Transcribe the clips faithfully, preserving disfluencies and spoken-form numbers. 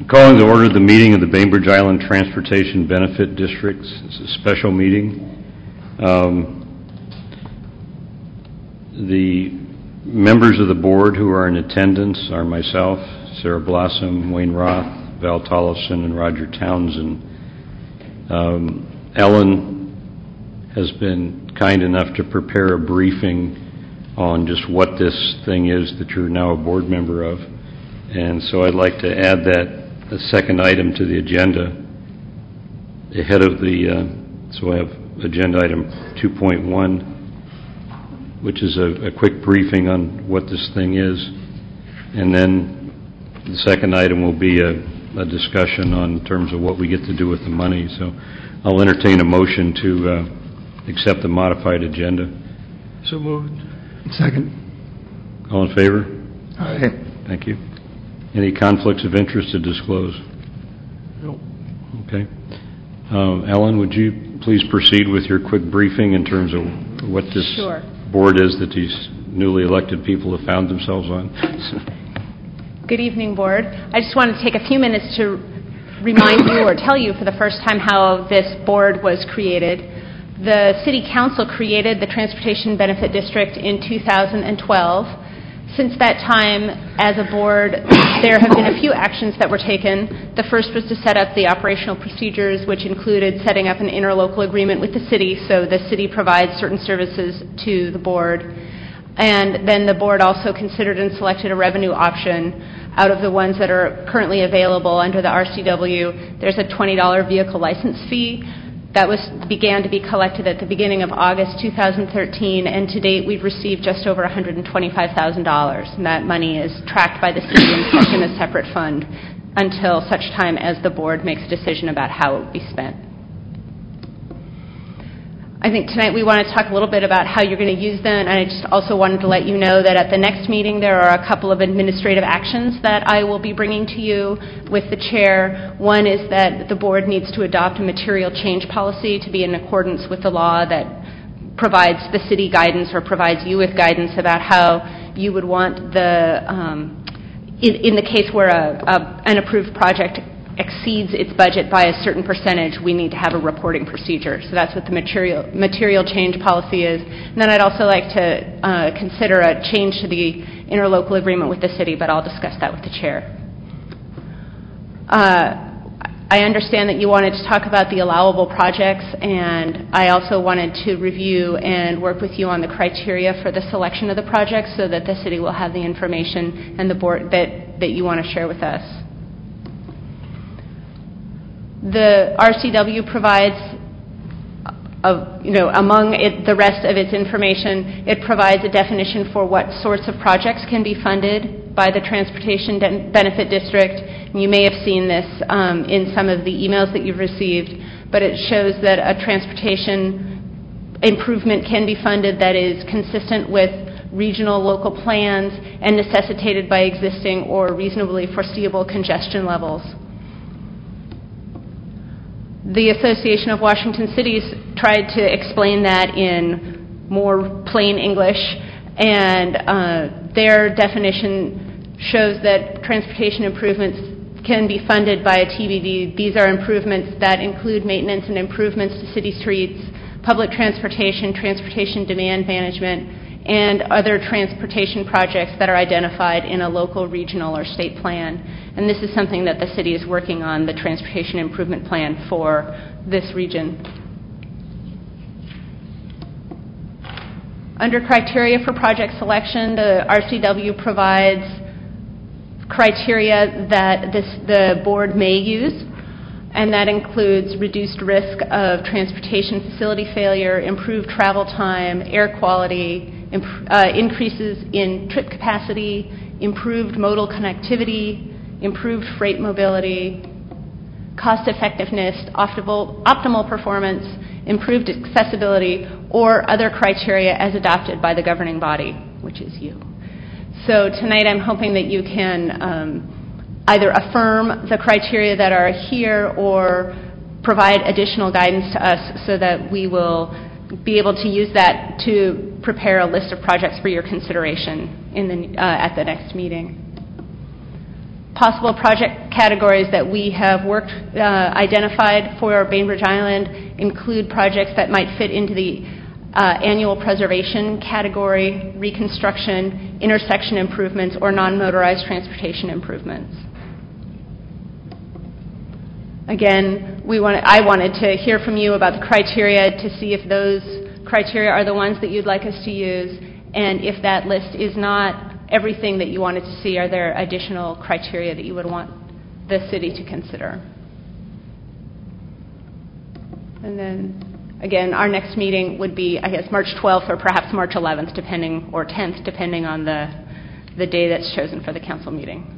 Calling to order the meeting of the Bainbridge Island Transportation Benefit District. It's a special meeting. Um, the members of the board who are in attendance are myself, Sarah Blossom, Wayne Roth, Val Tollefson, and Roger Townsend. Um, Ellen has been kind enough to prepare a briefing on just what this thing is that you're now a board member of. And so I'd like to add that a second item to the agenda ahead of the, uh, so I have agenda item two point one, which is a, a quick briefing on what this thing is. And then the second item will be a, a discussion on terms of what we get to do with the money. So I'll entertain a motion to uh, accept the modified agenda. So moved. Second. All in favor? Aye. Thank you. Any conflicts of interest to disclose? No. Okay. Um, Ellen, would you please proceed with your quick briefing in terms of what this sure. board is that these newly elected people have found themselves on? Good evening, board. I just want to take a few minutes to remind you or tell you for the first time how this board was created. The City Council created the Transportation Benefit District in two thousand twelve. Since that time, as a board, there have been a few actions that were taken. The first was to set up the operational procedures, which included setting up an interlocal agreement with the city, so the city provides certain services to the board. And then the board also considered and selected a revenue option out of the ones that are currently available under the R C W. There's a twenty dollars vehicle license fee that was began to be collected at the beginning of August two thousand thirteen, and to date we've received just over one hundred twenty-five thousand dollars. And that money is tracked by the city and kept in a separate fund until such time as the board makes a decision about how it will be spent. I think tonight we want to talk a little bit about how you're going to use them, and I just also wanted to let you know that at the next meeting there are a couple of administrative actions that I will be bringing to you with the chair. One is that the board needs to adopt a material change policy to be in accordance with the law that provides the city guidance or provides you with guidance about how you would want the, um, in, in the case where a, a, an approved project exceeds its budget by a certain percentage, we need to have a reporting procedure. So that's what the material material change policy is. And then I'd also like to uh, consider a change to the interlocal agreement with the city, but I'll discuss that with the chair. Uh, I understand that you wanted to talk about the allowable projects, and I also wanted to review and work with you on the criteria for the selection of the projects so that the city will have the information and the board that, that you want to share with us. The R C W provides, uh, you know, among it, the rest of its information, it provides a definition for what sorts of projects can be funded by the Transportation De- Benefit District. And you may have seen this um, in some of the emails that you've received, but it shows that a transportation improvement can be funded that is consistent with regional local plans and necessitated by existing or reasonably foreseeable congestion levels. The Association of Washington Cities tried to explain that in more plain English, and uh, their definition shows that transportation improvements can be funded by a T B D. These are improvements that include maintenance and improvements to city streets, public transportation, transportation demand management, and other transportation projects that are identified in a local, regional, or state plan. And this is something that the city is working on, the transportation improvement plan for this region. Under criteria for project selection, the R C W provides criteria that this, the board may use, and that includes reduced risk of transportation facility failure, improved travel time, air quality, imp- uh, increases in trip capacity, improved modal connectivity, improved freight mobility, cost effectiveness, optimal, optimal performance, improved accessibility, or other criteria as adopted by the governing body, which is you. So tonight I'm hoping that you can um, either affirm the criteria that are here or provide additional guidance to us so that we will be able to use that to prepare a list of projects for your consideration in the, uh, at the next meeting. possible project categories that we have worked, uh, identified for Bainbridge Island include projects that might fit into the uh, annual preservation category, reconstruction, intersection improvements, or non-motorized transportation improvements. Again, we want, I wanted to hear from you about the criteria to see if those criteria are the ones that you'd like us to use, and if that list is not everything that you wanted to see, are there additional criteria that you would want the city to consider? And then, again, our next meeting would be, I guess, March twelfth or perhaps March eleventh, depending, or tenth, depending on the, the day that's chosen for the council meeting.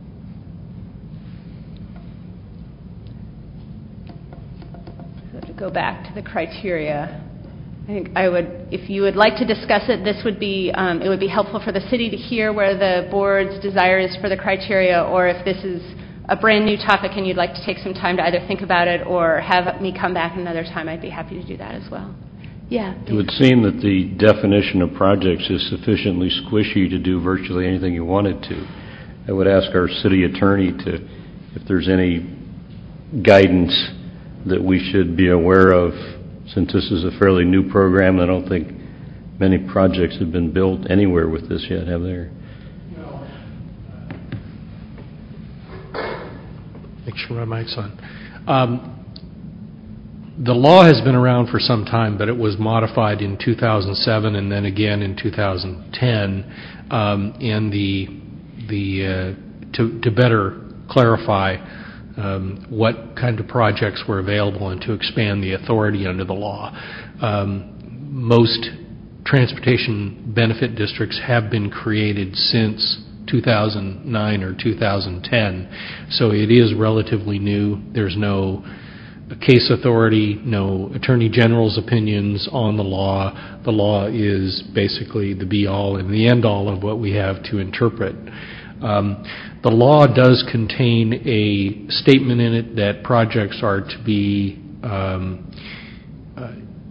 So to go back to the criteria, I think I would, if you would like to discuss it, this would be, um, it would be helpful for the city to hear where the board's desire is for the criteria, or if this is a brand new topic and you'd like to take some time to either think about it or have me come back another time, I'd be happy to do that as well. Yeah. It would seem that the definition of projects is sufficiently squishy to do virtually anything you wanted to. I would ask our city attorney to, if there's any guidance that we should be aware of. Since this is a fairly new program, I don't think many projects have been built anywhere with this yet, have there? No. Make sure my mic's on. Um, the law has been around for some time, but it was modified in two thousand seven and then again in two thousand ten, um, and the the uh, to, to better clarify Um, what kind of projects were available and to expand the authority under the law. Um, most transportation benefit districts have been created since two thousand nine or two thousand ten, so it is relatively new. There's no case authority, no attorney general's opinions on the law. The law is basically the be-all and the end-all of what we have to interpret. Um, the law does contain a statement in it that projects are to be um, uh,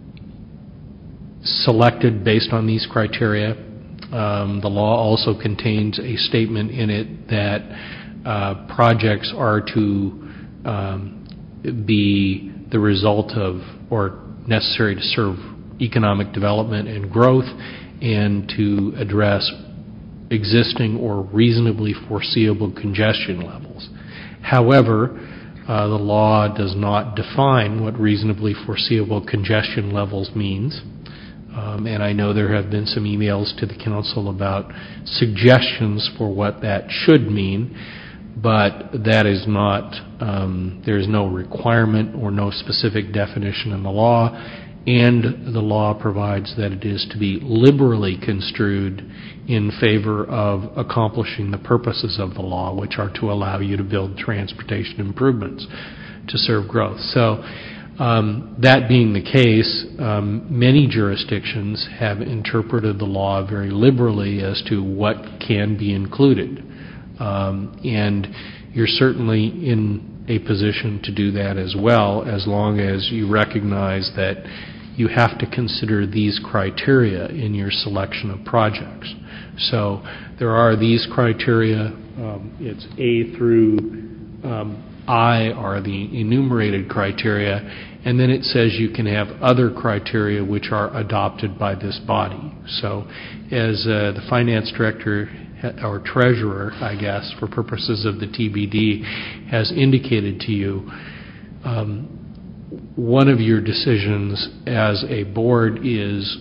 selected based on these criteria. Um, the law also contains a statement in it that uh, projects are to um, be the result of or necessary to serve economic development and growth and to address existing or reasonably foreseeable congestion levels. However, uh, the law does not define what reasonably foreseeable congestion levels means. Um, and I know there have been some emails to the council about suggestions for what that should mean, but that is not, um, there is no requirement or no specific definition in the law, and the law provides that it is to be liberally construed in favor of accomplishing the purposes of the law, which are to allow you to build transportation improvements to serve growth. So um, that being the case, um, many jurisdictions have interpreted the law very liberally as to what can be included. Um, and you're certainly in a position to do that as well, as long as you recognize that you have to consider these criteria in your selection of projects. So there are these criteria. Um, it's A through um, I are the enumerated criteria, and then it says you can have other criteria which are adopted by this body. So as uh, the finance director or treasurer, I guess, for purposes of the T B D, has indicated to you, um, one of your decisions as a board is,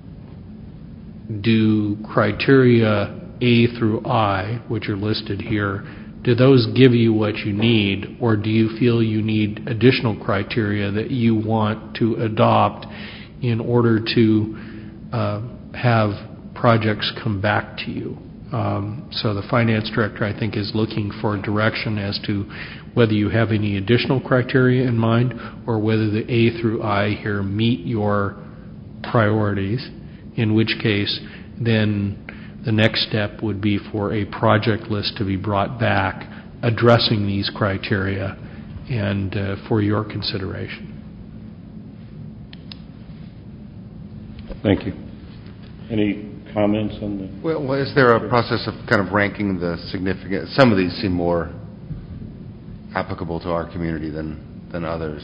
do criteria A through I, which are listed here, do those give you what you need, or do you feel you need additional criteria that you want to adopt in order to uh, have projects come back to you? Um, so the finance director, I think, is looking for direction as to whether you have any additional criteria in mind or whether the A through I here meet your priorities, in which case then the next step would be for a project list to be brought back addressing these criteria and uh, for your consideration. Thank you. Any comments on the... Well, well, is there a process of kind of ranking the significant? Some of these seem more applicable to our community than than others.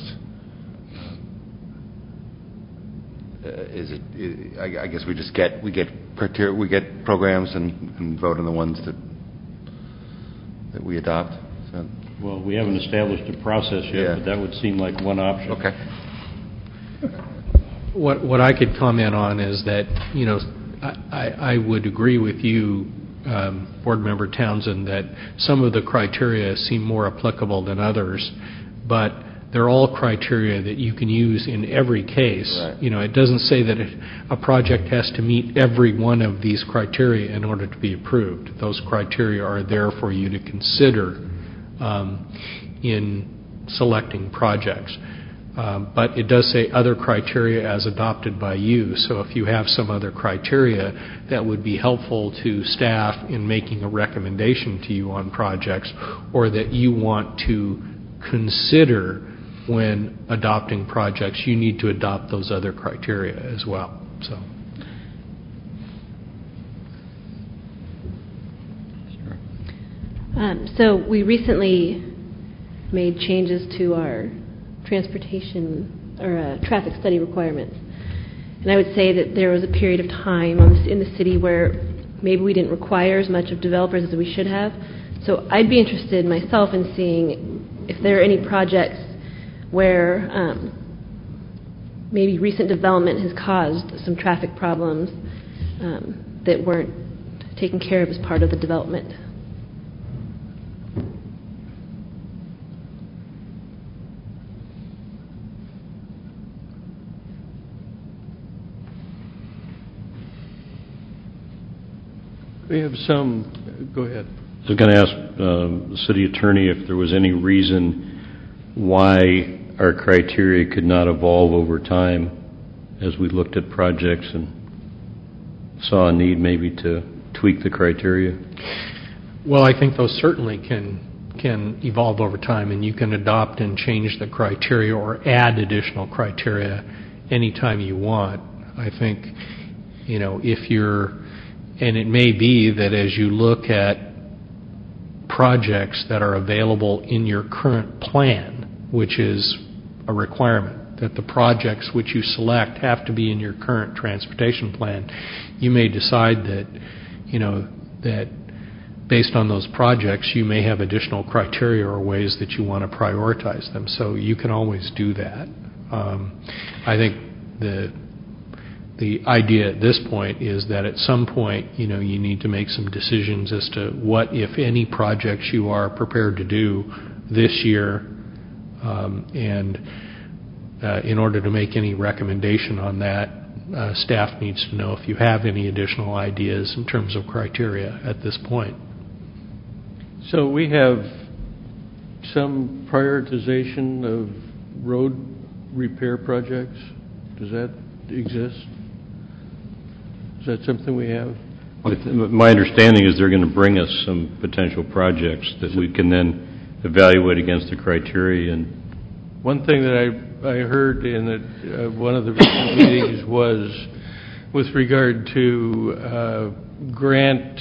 Uh, is it? I, I guess we just get we get criteria, we get programs and, and vote on the ones that that we adopt. So, well, we haven't established a process yet, yeah. but that would seem like one option. Okay. What what I could comment on is that, you know, I, I would agree with you, um, Board Member Townsend, that some of the criteria seem more applicable than others, but they're all criteria that you can use in every case. Right. You know, it doesn't say that it, a project has to meet every one of these criteria in order to be approved. Those criteria are there for you to consider um, in selecting projects. Um, but it does say other criteria as adopted by you. So if you have some other criteria that would be helpful to staff in making a recommendation to you on projects, or that you want to consider when adopting projects, you need to adopt those other criteria as well. So, um, so we recently made changes to our transportation or uh, traffic study requirements. And I would say that there was a period of time on this, in the city where maybe we didn't require as much of developers as we should have. So I'd be interested myself in seeing if there are any projects where um, maybe recent development has caused some traffic problems um, that weren't taken care of as part of the development. We have some, go ahead. I was going to ask uh, the city attorney if there was any reason why our criteria could not evolve over time as we looked at projects and saw a need maybe to tweak the criteria. well, I think those certainly can can evolve over time, and you can adopt and change the criteria or add additional criteria anytime you want. I think, you know, if you're, and it may be that as you look at projects that are available in your current plan, which is a requirement, that the projects which you select have to be in your current transportation plan, you may decide that, you know, that based on those projects, you may have additional criteria or ways that you want to prioritize them. So you can always do that. Um, I think the the idea at this point is that at some point, you know, you need to make some decisions as to what, if any, projects you are prepared to do this year, um, and uh, in order to make any recommendation on that, uh, staff needs to know if you have any additional ideas in terms of criteria at this point. So we have some prioritization of road repair projects. Does that exist? Is that something we have? My understanding is they're going to bring us some potential projects that we can then evaluate against the criteria. And one thing that I, I heard in the, uh, one of the recent meetings was with regard to uh, grant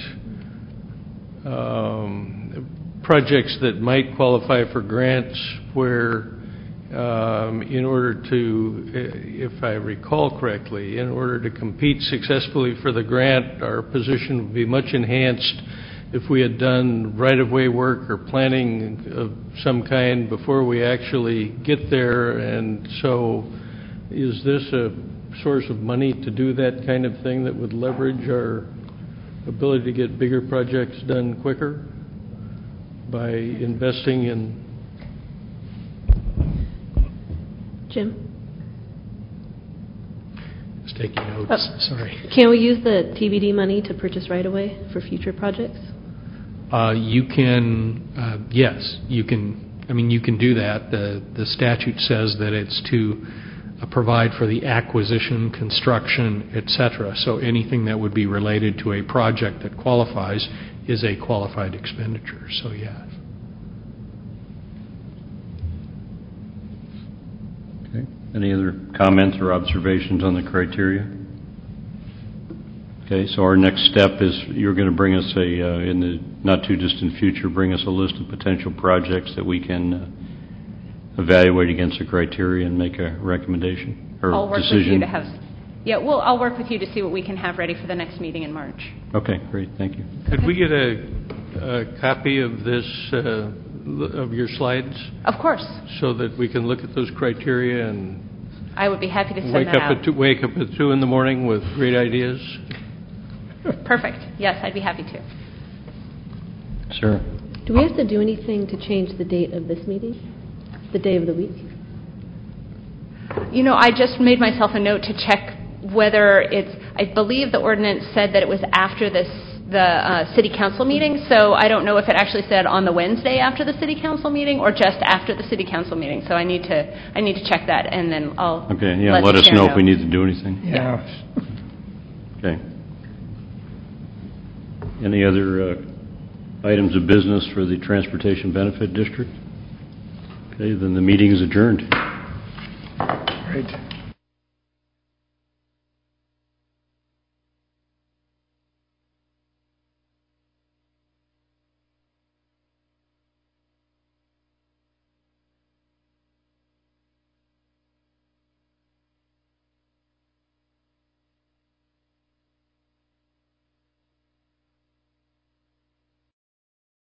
um, projects that might qualify for grants where Um, in order to, if I recall correctly, in order to compete successfully for the grant, our position would be much enhanced if we had done right-of-way work or planning of some kind before we actually get there. And so is this a source of money to do that kind of thing that would leverage our ability to get bigger projects done quicker by investing in? Jim? Just taking notes. Oh. Sorry. Can we use the T B D money to purchase right-of-way for future projects? Uh, you can, uh, yes, you can. I mean, you can do that. The the statute says that it's to uh, provide for the acquisition, construction, et cetera. So anything that would be related to a project that qualifies is a qualified expenditure. So yes. okay. Any other comments or observations on the criteria? Okay, so our next step is you're going to bring us a, uh, in the not-too-distant future, bring us a list of potential projects that we can uh, evaluate against the criteria and make a recommendation or I'll work decision. with you to have, yeah, well, I'll work with you to see what we can have ready for the next meeting in March. Okay, great, thank you. Could we get a, a copy of this, uh, of your slides, Of course. so that we can look at those criteria and I would be happy to send wake that up out. at two, wake up at two in the morning with great ideas? Perfect. Yes, I'd be happy to. Sarah? Do we have to do anything to change the date of this meeting? The day of the week? You know, I just made myself a note to check whether it's, I believe the ordinance said that it was after this, the uh, city council meeting, so I don't know if it actually said on the Wednesday after the city council meeting or just after the city council meeting, so I need to, I need to check that, and then I'll Okay, yeah, let let the us chair know if we need to do anything. Yeah. Okay. Any other uh, items of business for the Transportation Benefit District? Okay, then the meeting is adjourned. Great.